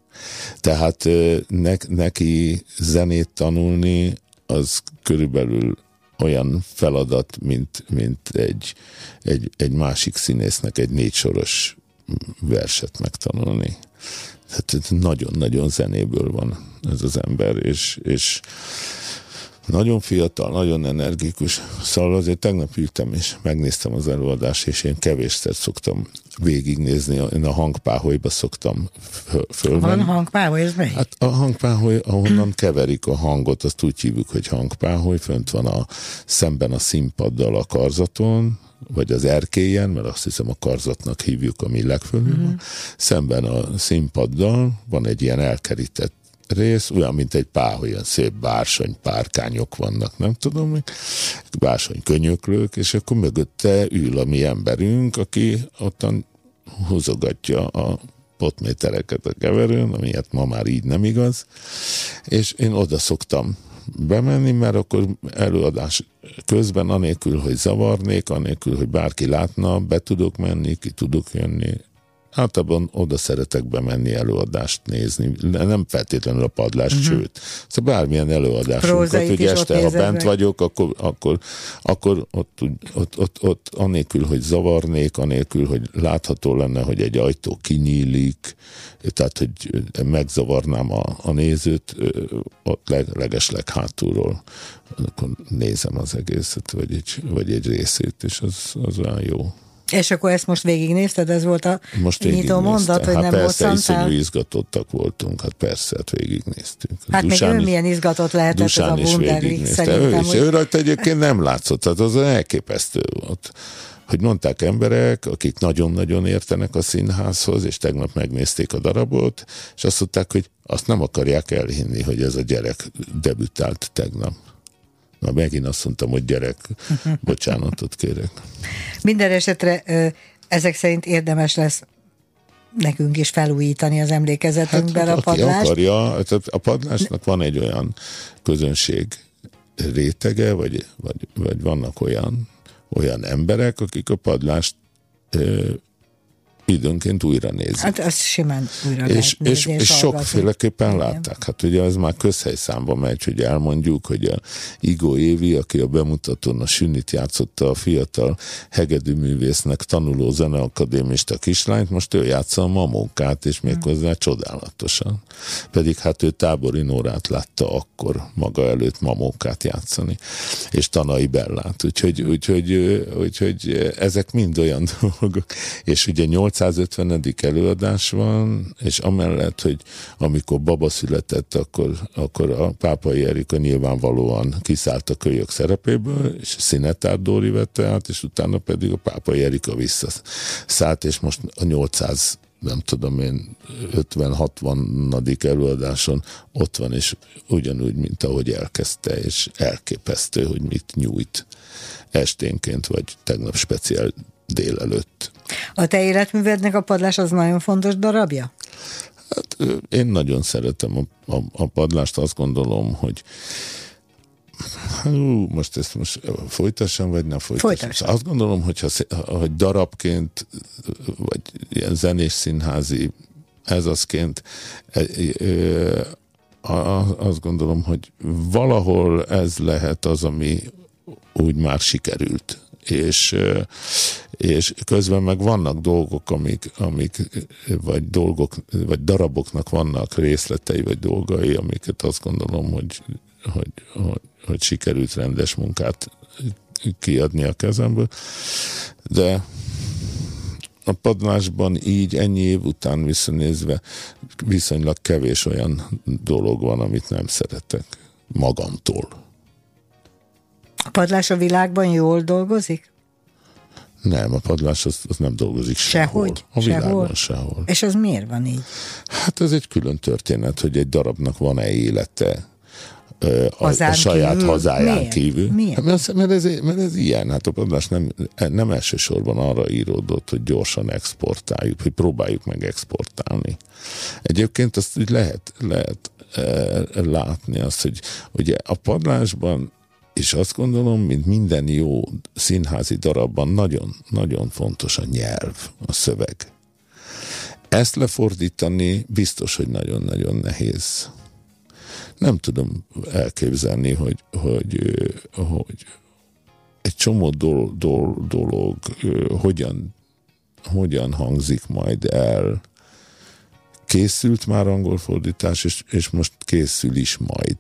tehát ne, neki zenét tanulni az körülbelül olyan feladat, mint, mint egy, egy, egy másik színésznek egy négy soros verset megtanulni. Tehát nagyon-nagyon zenéből van ez az ember, és, és nagyon fiatal, nagyon energikus. Szóval azért tegnap ültem és megnéztem az előadást, és én kevésszer szoktam végignézni. Én a hangpáholyba szoktam fölmenni. Van hangpáholy, ez melyik? Hát a hangpáholy, ahonnan keverik a hangot, azt úgy hívjuk, hogy hangpáholy, fönt van a, szemben a színpaddal a karzaton, vagy az erkélyen, mert azt hiszem a karzatnak hívjuk, ami legfölül van. Mm. Szemben a színpaddal van egy ilyen elkerített rész, olyan, mint egy páholy, olyan szép bársony párkányok vannak, nem tudom még, bársony könyöklők, és akkor mögötte ül a mi emberünk, aki ottan húzogatja a potmétereket a keverőn, amiért ma már így nem igaz, és én oda szoktam bemenni, mert akkor előadás közben, anélkül, hogy zavarnék, anélkül, hogy bárki látna, be tudok menni, ki tudok jönni. Általában oda szeretek bemenni előadást nézni, nem feltétlenül a padlás, uh-huh. sőt. Szóval bármilyen előadásunkat, hogy este, ha bent meg. vagyok, akkor, akkor, akkor ott, ott, ott, ott anélkül, hogy zavarnék, anélkül, hogy látható lenne, hogy egy ajtó kinyílik, tehát, hogy megzavarnám a, a nézőt, ott leg, legesleg hátulról, akkor nézem az egészet, vagy egy, vagy egy részét, és az, az olyan jó. És akkor ezt most végignézted, ez volt a most nyitó mondat, hogy hát nem persze, bosszantál? iszonyú izgatottak voltunk, hát persze, hát végignéztünk. Hát Dusán még ő is, milyen izgatott lehetett Dusán ez a Wunderlich szerintem. Ő, hogy... ő rajta egyébként nem látszott, tehát az elképesztő volt. Hogy mondták emberek, akik nagyon-nagyon értenek a színházhoz, és tegnap megnézték a darabot, és azt mondták, hogy azt nem akarják elhinni, hogy ez a gyerek debütált tegnap. Na, megint azt mondtam, hogy gyerek, bocsánatot kérek. Minden esetre ezek szerint érdemes lesz nekünk is felújítani az emlékezetünkben hát, a padlást. Aki akarja, a padlásnak van egy olyan közönség rétege, vagy, vagy, vagy vannak olyan, olyan emberek, akik a padlást ö, időnként újra nézik. Hát az simán újra és, lehet és, és sokféleképpen látták. Hát ugye az már közhelyszámba megy, hogy elmondjuk, hogy a Igó Évi, aki a bemutatón a Sünit játszotta, a fiatal hegedűművésznek tanuló zeneakadémista kislányt, most ő játsza a Mamókát, és méghozzá hmm. csodálatosan. Pedig hát ő Tábori Nórát látta akkor maga előtt Mamókát játszani, és Tanai Bellát. Úgyhogy, úgyhogy, úgyhogy ezek mind olyan dolgok. És ugye nyolcszázötvenedik előadás van, és amellett, hogy amikor baba született, akkor, akkor a Pápai Erika nyilvánvalóan kiszállt a kölyök szerepéből, és Szinetár Dóri vette át, és utána pedig a Pápai Erika visszaszállt, és most a nyolcszáz, nem tudom én, ötven-hatvanadik előadáson ott van, és ugyanúgy, mint ahogy elkezdte, és elképesztő, hogy mit nyújt esténként, vagy tegnap speciál délelőtt. A te életművednek a padlás az nagyon fontos darabja? Hát én nagyon szeretem a, a, a padlást, azt gondolom, hogy hú, most ezt most folytassam, vagy ne folytassam? Folytassam. Azt gondolom, hogyha, hogy darabként, vagy ilyen zenés színházi ez azként, azt gondolom, hogy valahol ez lehet az, ami úgy már sikerült. És, és közben meg vannak dolgok, amik, amik vagy dolgok, vagy daraboknak vannak részletei, vagy dolgai, amiket azt gondolom, hogy, hogy, hogy, hogy sikerült rendes munkát kiadni a kezemből. De a padlásban így ennyi év után visszanézve viszonylag kevés olyan dolog van, amit nem szeretek magamtól. A padlás a világban jól dolgozik? Nem, a padlás az, az nem dolgozik sehol. Sehogy? A világban sehol? sehol. És az miért van így? Hát ez egy külön történet, hogy egy darabnak van-e élete a, a saját kívül? hazáján Miért? kívül. Miért? Hát, mert, mert, ez, mert ez ilyen, hát a padlás nem, nem elsősorban arra íródott, hogy gyorsan exportáljuk, hogy próbáljuk meg exportálni. Egyébként azt úgy lehet, lehet e, látni azt, hogy ugye a padlásban, és azt gondolom, mint minden jó színházi darabban nagyon, nagyon fontos a nyelv, a szöveg. Ezt lefordítani biztos, hogy nagyon-nagyon nehéz. Nem tudom elképzelni, hogy, hogy, hogy egy csomó dolog, dolog, dolog hogyan, hogyan hangzik majd el. Készült már angol fordítás, és, és most készül is majd.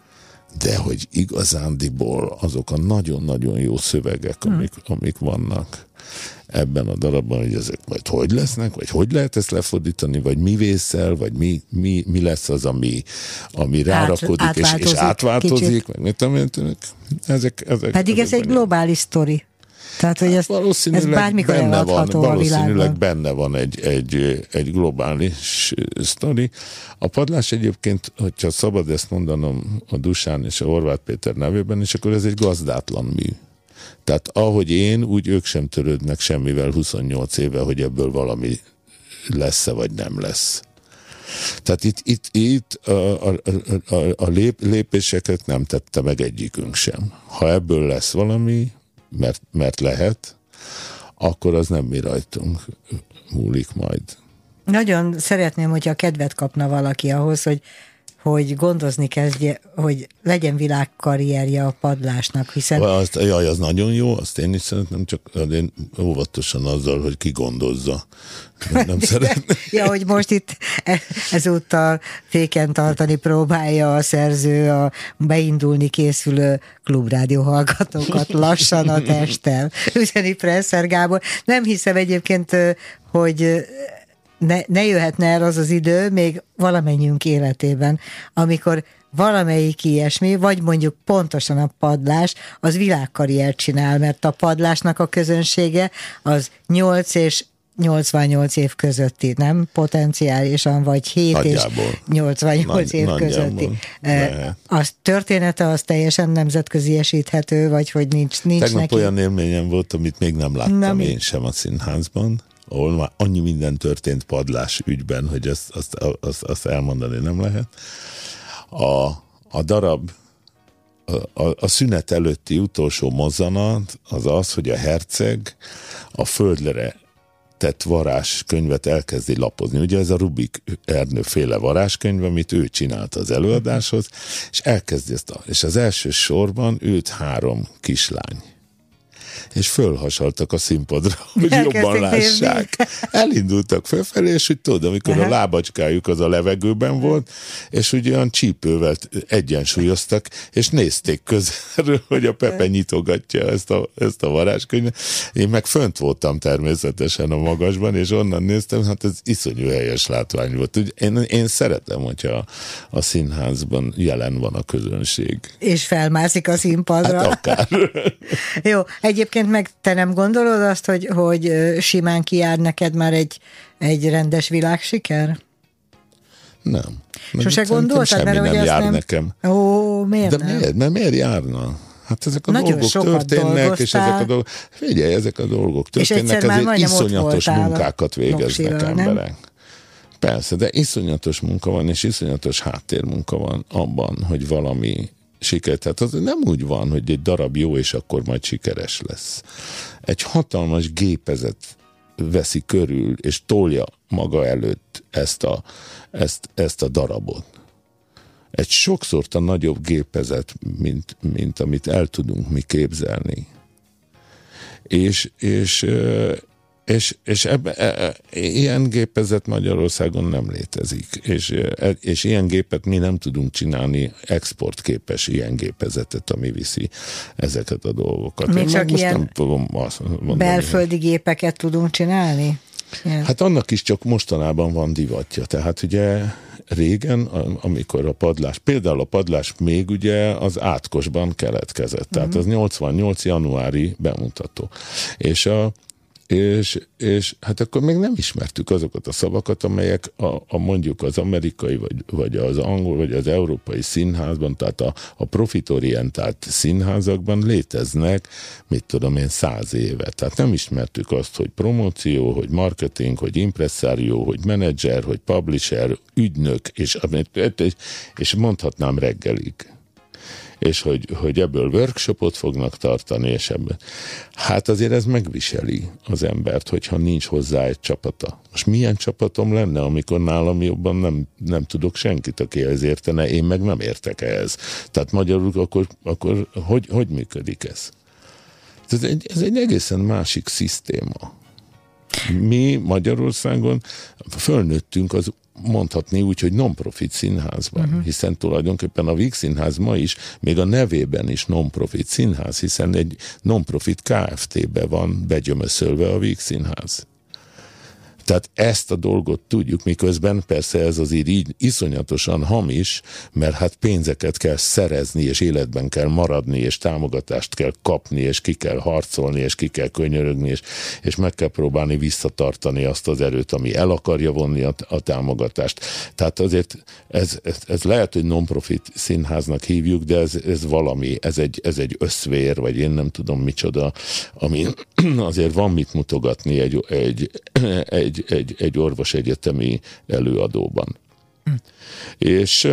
De hogy igazándiból azok a nagyon-nagyon jó szövegek, amik, amik vannak ebben a darabban, hogy ezek majd hogy lesznek, vagy hogy lehet ezt lefordítani, vagy mi vészel, vagy mi, mi, mi lesz az, ami, ami rárakodik, Át, és, és átváltozik, meg mit tudom, ezek, ezek, Pedig ezek ez egy globális sztori. Tehát, hogy ez, ez bármikor eladható a valószínűleg benne van egy, egy, egy globális sztori. A padlás egyébként, hogyha szabad ezt mondanom a Dusán és a Horváth Péter nevében, és akkor ez egy gazdátlan mű. Tehát ahogy én, úgy ők sem törődnek semmivel huszonnyolc éve, hogy ebből valami lesz-e, vagy nem lesz. Tehát itt, itt, itt a, a, a, a lép, lépéseket nem tette meg egyikünk sem. Ha ebből lesz valami, mert, mert lehet, akkor az nem mi rajtunk múlik majd. Nagyon szeretném, hogyha kedvet kapna valaki ahhoz, hogy, hogy gondozni kezdje, hogy legyen világkarrierje a padlásnak, hiszen... Azt, jaj, az nagyon jó, azt én is szeretném, csak én óvatosan azzal, hogy ki gondozza. Nem szeretném. Ja, hogy most itt ezúttal féken tartani próbálja a szerző a beindulni készülő klubrádió hallgatókat lassan a testtel. Üzeni Presser Gábor. Nem hiszem egyébként, hogy ne, ne jöhetne el az az idő még valamennyiünk életében, amikor valamelyik ilyesmi, vagy mondjuk pontosan a padlás, az világkarriert csinál, mert a padlásnak a közönsége az nyolc és nyolcvannyolc év közötti, nem potenciálisan, vagy hét nagyjából. És nyolcvannyolc Nagy, év közötti. Az története az teljesen nemzetköziesíthető, vagy hogy nincs, nincs Tegnap neki... olyan élményem volt, amit még nem láttam Na, én sem a színházban, ahol már annyi minden történt padlás ügyben, hogy azt, azt, azt, azt elmondani nem lehet. A, a darab, a, a, a szünet előtti utolsó mozzanat az az, hogy a herceg a földre tett varázskönyvet elkezdi lapozni. Ugye ez a Rubik Ernő féle varázskönyv, amit ő csinált az előadáshoz, és elkezdi ezt a, és az első sorban őt három kislány. És fölhasaltak a színpadra, hogy jobban lássák. Elindultak fölfelé, és úgy tudod, amikor Aha. a lábacskájuk az a levegőben volt, és úgy olyan csípővel egyensúlyoztak, és nézték közelről, hogy a Pepe nyitogatja ezt a, ezt a varázskönyvet. Én meg fönt voltam természetesen a magasban, és onnan néztem, hát ez iszonyú helyes látvány volt. Úgy, én, én szeretem, hogyha a színházban jelen van a közönség. És felmászik a színpadra. Hát akár. Jó, egyébként meg te nem gondolod azt, hogy, hogy simán kijár neked már egy, egy rendes világsiker? Nem. Sose gondoltad, mert hogy nem jár nem... nekem. Ó, miért De nem? miért? Mert miért járna? Hát ezek a Nagyon dolgok történnek, dolgoztál. És ezek a dolgok... Figyelj, ezek a dolgok történnek, ezért iszonyatos munkákat végeznek emberek. Nem? Persze, de iszonyatos munka van, és iszonyatos háttérmunka van abban, hogy valami siker. Tehát az nem úgy van, hogy egy darab jó, és akkor majd sikeres lesz. Egy hatalmas gépezet veszi körül, és tolja maga előtt ezt a, ezt, ezt a darabot. Egy sokszor a nagyobb gépezet, mint, mint amit el tudunk mi képzelni. És, és, és, és ebbe, e, ilyen gépezet Magyarországon nem létezik. És, és ilyen gépet mi nem tudunk csinálni, exportképes ilyen gépezetet, ami viszi ezeket a dolgokat. Még csak ilyen nem fogom azt mondani, belföldi gépeket tudunk csinálni? Ilyen. Hát annak is csak mostanában van divatja. Tehát ugye régen, amikor a padlás, például a padlás még ugye az Átkosban keletkezett. Tehát uh-huh. az nyolcvannyolc januári bemutató. És a És, és hát akkor még nem ismertük azokat a szavakat, amelyek a, a mondjuk az amerikai, vagy, vagy az angol, vagy az európai színházban, tehát a, a profitorientált színházakban léteznek, mit tudom én, száz éve. Tehát nem ismertük azt, hogy promóció, hogy marketing, hogy impresszárió, hogy menedzser, hogy publisher, ügynök, és, és mondhatnám reggelig. És hogy, hogy ebből workshopot fognak tartani, és ebből. Hát azért ez megviseli az embert, hogyha nincs hozzá egy csapata. Most milyen csapatom lenne, amikor nálam jobban nem, nem tudok senkit, aki ehhez értene, én meg nem értek ehhez. Tehát magyarul akkor, akkor hogy, hogy működik ez? Ez egy, ez egy egészen másik szisztéma. Mi Magyarországon fölnőttünk az mondhatni úgy, hogy non-profit színházban, uh-huh. hiszen tulajdonképpen a Víg Színház ma is, még a nevében is non-profit színház, hiszen egy non-profit Kft-be van begyömöszölve a Víg Színház. Tehát ezt a dolgot tudjuk, miközben persze ez azért így iszonyatosan hamis, mert hát pénzeket kell szerezni, és életben kell maradni, és támogatást kell kapni, és ki kell harcolni, és ki kell könyörögni, és, és meg kell próbálni visszatartani azt az erőt, ami el akarja vonni a, a támogatást. Tehát azért ez, ez, ez lehet, hogy non-profit színháznak hívjuk, de ez, ez valami, ez egy, ez egy összvér, vagy én nem tudom micsoda, ami azért van mit mutogatni egy, egy, egy Egy, egy, egy orvosegyetemi előadóban. Hm. És,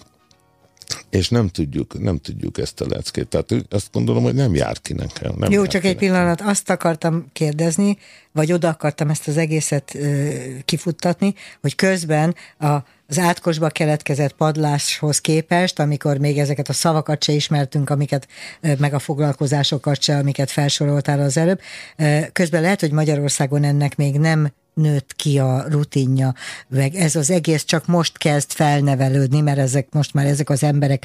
és nem tudjuk, nem tudjuk ezt a leckét. Tehát azt gondolom, hogy nem jár ki nekem. Nem Jó, jár csak ki egy nekem. pillanat, azt akartam kérdezni, vagy oda akartam ezt az egészet ö, kifuttatni, hogy közben a az Átkosba keletkezett padláshoz képest, amikor még ezeket a szavakat se ismertünk, amiket, meg a foglalkozásokat se, amiket felsoroltál az előbb, közben lehet, hogy Magyarországon ennek még nem nőtt ki a rutinja, meg ez az egész csak most kezd felnevelődni, mert ezek most már ezek az emberek,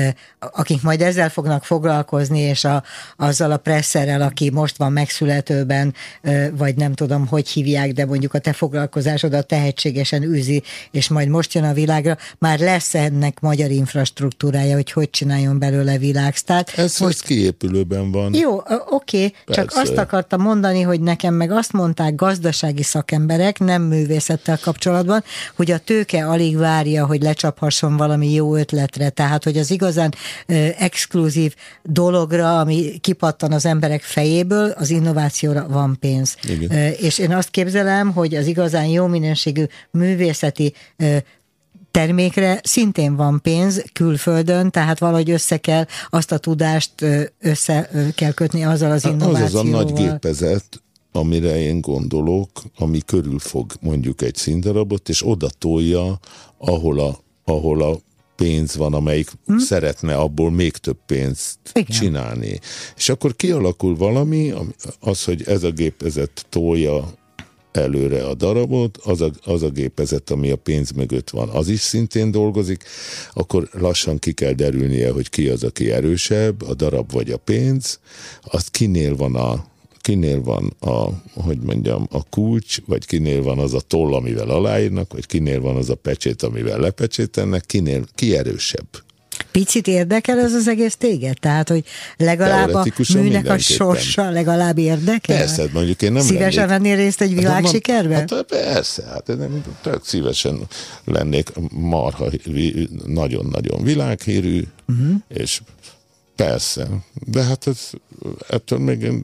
akik majd ezzel fognak foglalkozni, és a, azzal a presszerrel, aki most van megszületőben, vagy nem tudom, hogy hívják, de mondjuk a te foglalkozásodat tehetségesen űzi, és majd most jön a világra, már lesz ennek magyar infrastruktúrája, hogy hogy csináljon belőle világsztárt. Ez most ez kiépülőben van. Jó, oké, csak azt akartam mondani, hogy nekem meg azt mondták gazdasági szakemberek, nem művészettel kapcsolatban, hogy a tőke alig várja, hogy lecsaphasson valami jó ötletre, tehát hogy az igazán ö, exkluzív dologra, ami kipattan az emberek fejéből, az innovációra van pénz. Ö, és én azt képzelem, hogy az igazán jó minőségű művészeti ö, termékre szintén van pénz külföldön, tehát valahogy össze kell azt a tudást össze kell kötni azzal az innovációval. Az az a nagy gépezet, amire én gondolok, ami körülfog mondjuk egy színdarabot, és oda tolja, ahol a, ahol a pénz van, amelyik hmm. szeretne abból még több pénzt Igen. csinálni. És akkor kialakul valami, az, hogy ez a gépezet tolja előre a darabot, az a, az a gépezet, ami a pénz mögött van, az is szintén dolgozik, akkor lassan ki kell derülnie, hogy ki az, aki erősebb, a darab vagy a pénz, azt kinél van a kinél van a, hogy mondjam, a kulcs, vagy kinél van az a toll, amivel aláírnak, vagy kinél van az a pecsét, amivel lepecsételnek, kinél, ki erősebb. Picit érdekel ez az egész téged? Tehát, hogy legalább a műnek a sorsa legalább érdekel? Persze, mondjuk én nem Szívesen lennék... vennél részt egy világsikerben? Hát persze, hát én tök szívesen lennék marha, nagyon-nagyon világhírű, uh-huh. és persze, de hát ez, ettől még én,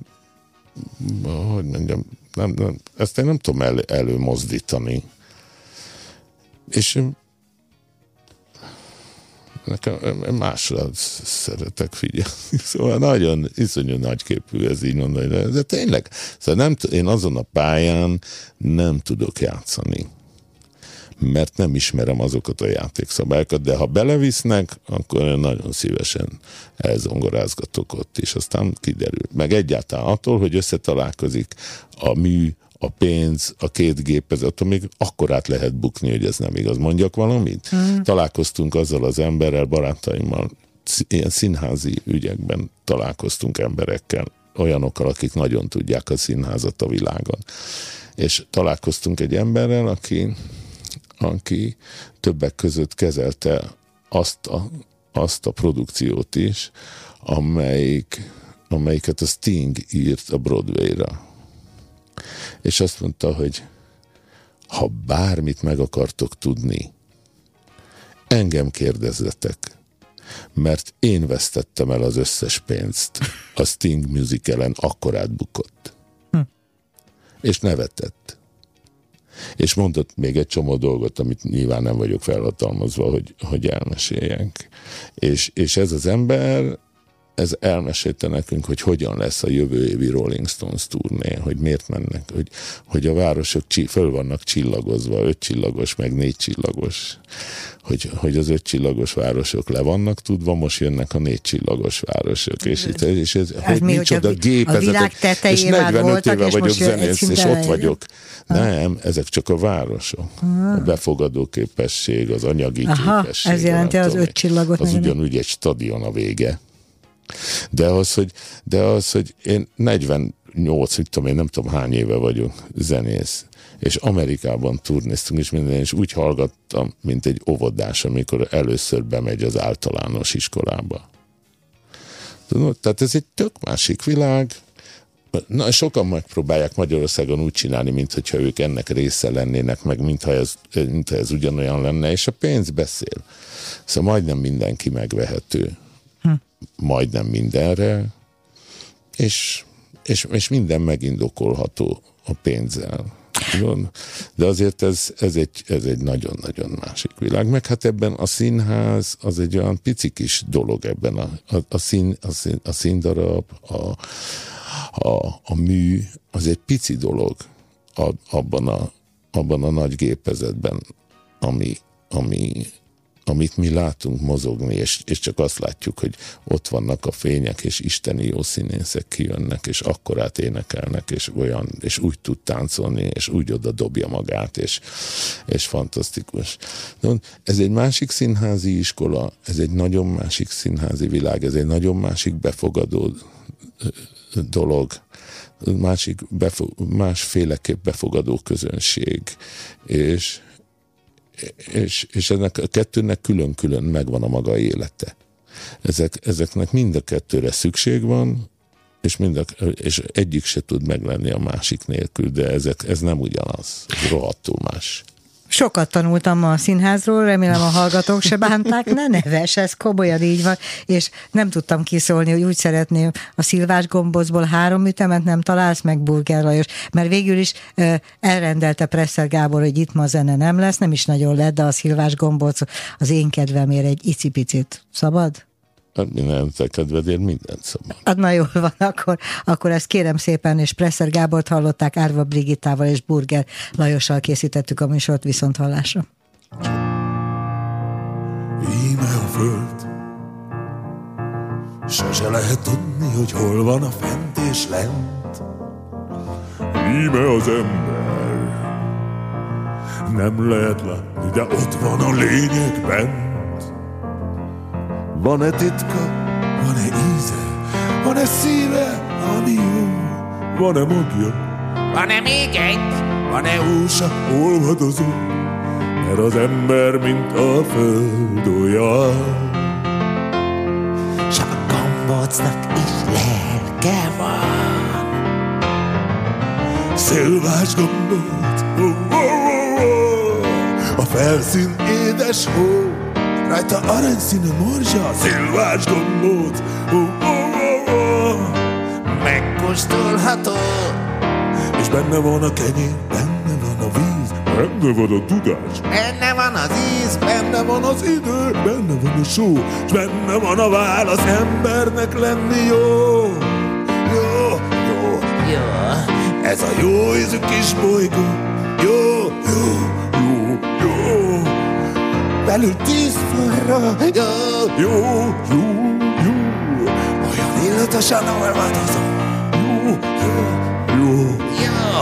hogy mondjam, nem, nem, ezt én nem tudom el, előmozdítani. És nekem másra szeretek figyelni. Szóval nagyon, iszonyú nagyképű ez így mondani, de, de tényleg, szóval nem, én azon a pályán nem tudok játszani, mert nem ismerem azokat a játékszabályokat, de ha belevisznek, akkor én nagyon szívesen elzongorázgatok ott is, aztán kiderül. Meg egyáltalán attól, hogy összetalálkozik a mű, a pénz, a két gépezet, még akkorát lehet bukni, hogy ez nem igaz. Mondjak valamit? Mm. Találkoztunk azzal az emberrel, barátaimmal, ilyen színházi ügyekben találkoztunk emberekkel, olyanokkal, akik nagyon tudják a színházat a világon. És találkoztunk egy emberrel, aki, aki többek között kezelte azt a, azt a produkciót is, amelyik, amelyiket a Sting írt a Broadway-ra. És azt mondta, hogy ha bármit meg akartok tudni, engem kérdezzetek, mert én vesztettem el az összes pénzt a Sting musicalen, akkorát bukott. Hm. És nevetett. És mondott még egy csomó dolgot, amit nyilván nem vagyok felhatalmazva, hogy, hogy elmeséljek. És, és ez az ember, ez elmesélte nekünk, hogy hogyan lesz a jövő évi Rolling Stones turné, hogy miért mennek, hogy, hogy a városok föl vannak csillagozva, öt csillagos, meg négy csillagos, hogy, hogy az öt csillagos városok le vannak tudva, most jönnek a négy csillagos városok, és, itt, és ez, ez hogy mi, nincs oda gépezetek, és negyvenöt éve vagyok zenész, és ott vagyok. Ah. Nem, ezek csak a városok. Ah. A befogadó képesség, az anyagi Aha, képesség. Ez jelenti az öt csillagot. Az ugyanúgy egy stadion a vége. De az, hogy, de az, hogy én negyvennyolc, mit tudom én, nem tudom hány éve vagyok zenész, és Amerikában turnéztunk, és minden, és úgy hallgattam, mint egy óvodás, amikor először bemegy az általános iskolába. Tudod? Tehát ez egy tök másik világ. Na, sokan megpróbálják Magyarországon úgy csinálni, mintha ők ennek része lennének, meg mintha ez, mintha ez ugyanolyan lenne, és a pénz beszél. Szóval majdnem mindenki megvehető. Majdnem mindenre, és, és, és minden megindokolható a pénzzel. De azért ez, ez, egy, ez egy nagyon-nagyon másik világ. Meg hát ebben a színház az egy olyan pici kis dolog ebben. A, a, a, szín, a, szín, a színdarab, a, a, a mű, az egy pici dolog a, abban, a, abban a nagy gépezetben, ami, ami amit mi látunk mozogni, és, és csak azt látjuk, hogy ott vannak a fények, és isteni jó színészek kijönnek, és akkorát énekelnek, és olyan, és úgy tud táncolni, és úgy oda dobja magát, és, és fantasztikus. De ez egy másik színházi iskola, ez egy nagyon másik színházi világ, ez egy nagyon másik befogadó dolog, másik befo- másféleképp befogadó közönség, és És, és ennek a kettőnek külön-külön megvan a maga élete. Ezek, ezeknek mind a kettőre szükség van, és, mind a, és egyik se tud meglenni a másik nélkül, de ezek, ez nem ugyanaz. Ez rohadtul más. Sokat tanultam ma a színházról, remélem a hallgatók se bánták, ne neves, ez komolyan így van, és nem tudtam kiszólni, hogy úgy szeretném a Szilvás gombócból három ütemet nem találsz meg, Burger Lajos, mert végül is uh, elrendelte Presser Gábor, hogy itt ma zene nem lesz, nem is nagyon lett, de a Szilvás gombóc az én kedvemért egy icipicit. Szabad? Hát minden te kedvedért mindent szabad. Hát na jól van, akkor, akkor ezt kérem szépen, és Presser Gábort hallották, Árva Brigittával és Burger Lajossal készítettük a műsort, viszont hallásra. Íme a föld, sose lehet tudni, hogy hol van a fent és lent. Íme az ember, nem lehet látni, de ott van a lényeg bent. Van-e titka, van-e íze, van-e szíve, ami jó, van-e magja, van-e még egy, van-e húsa, olvadozó, mert az ember, mint a föld olyan. S a gombócnak is lelke van. Szilvás gombóc, oh, oh, oh, oh. A felszín édes hó, rajta aranyszínű morzsa, szilvás gombóc, oh, oh, oh, oh. Megkóstolható, és benne van a kenyér, benne van a víz, benne van a tudás, benne van az íz, benne van az idő, benne van a só, s benne van a válasz, embernek lenni jó. Jó, jó, jó, ez a jó ízű kis bolygó. Jó, jó, jó, jó, belül tíz forra. Jó, jó, jó, jó, olyan illatosan nem változó. Jó, jó, jó, jó,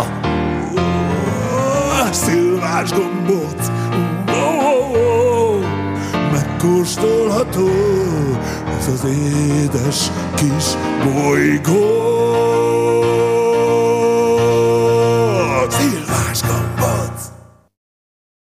jó, szilvás gombóc. Megkóstolható ez az édes kis bolygó.